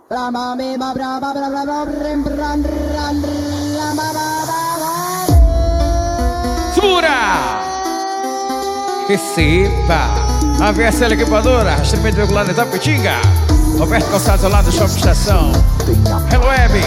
Segura! Receba! A VSL Equipadora, rastreamento regular da Itapetinga. Roberto Calçados ao lado do Shopping Estação. Hello Web.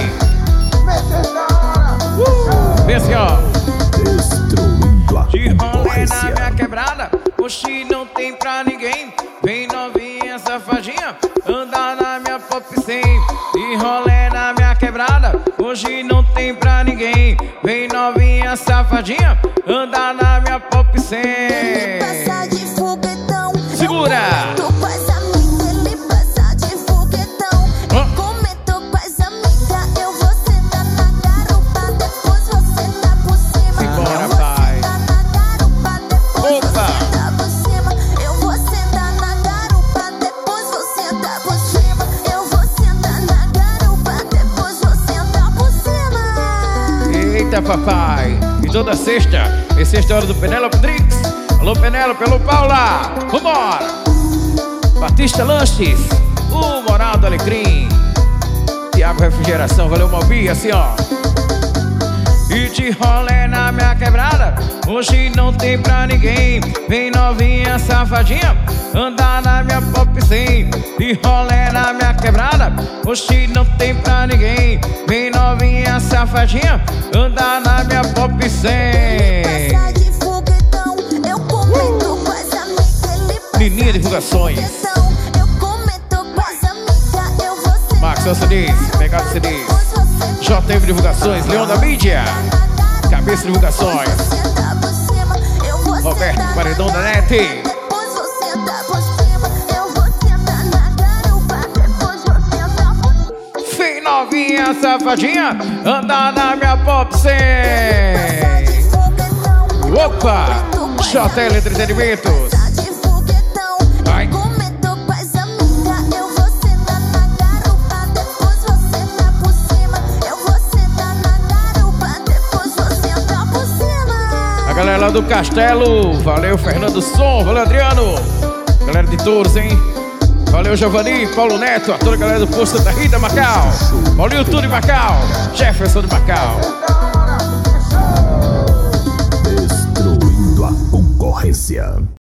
Vem assim, ó. Destruindo a De rolê na concorrência. minha quebrada, oxi, não tem pra ninguém. Vem novinha, safadinha, anda na minha pop 100. De rolê na minha quebrada, hoje não tem pra ninguém. Vem novinha, safadinha, anda na minha pop 100. Ele passa de foguetão. Segura! Eu comento com as amigas, ele passa de foguetão. Eu comento com as amigas, eu vou sentar na garupa, depois vou sentar por cima. Simbora, Eu vou pai. sentar na garupa, depois Opa. vou sentar por cima. Eu vou sentar na garupa, depois vou sentar por cima. Eu vou sentar na garupa, depois vou sentar por cima. Eita, papai! E toda sexta, é sexta hora do Penélope Drinks. Alô, Penélope, alô, Paula! Vambora! Batista Lanches, o Moral do Alecrim. Tiago Refrigeração, valeu, Malbi, assim, ó. E de rolê na minha quebrada, hoje não tem pra ninguém. Vem novinha, safadinha, anda na minha pop 100. De rolê na minha quebrada, hoje não tem pra ninguém. Vem novinha, safadinha, anda na minha pop 100. Passa de foguetão. Eu comento com as amigas, ele passa Nininha Divulgações. de foguetão. Eu comento com as amigas, eu vou sentar Max CDs, pegado CDs. depois vou sentar JM Divulgações, Leão da Mídia. Cabeça Divulgações. Roberto Paredão da NET. Depois vou sentar por cima. Eu vou sentar na garupa, depois vou sentar por cima. Vem novinha, safadinha, anda na minha pop 100. Opa! JL Entretenimentos. Vai. Comento com as amigas, eu vou sentar na garupa, depois vou sentar por cima. Eu vou sentar na garupa, depois vou sentar por cima. A galera lá do Castelo, valeu Fernando Som, valeu Adriano. Galera de Touros, hein? Valeu Giovanni, Paulo Neto, a toda a galera do Posto da Rita Macau. Paulinho Tudo de Macau, Jefferson de Macau. Destruindo a concorrência.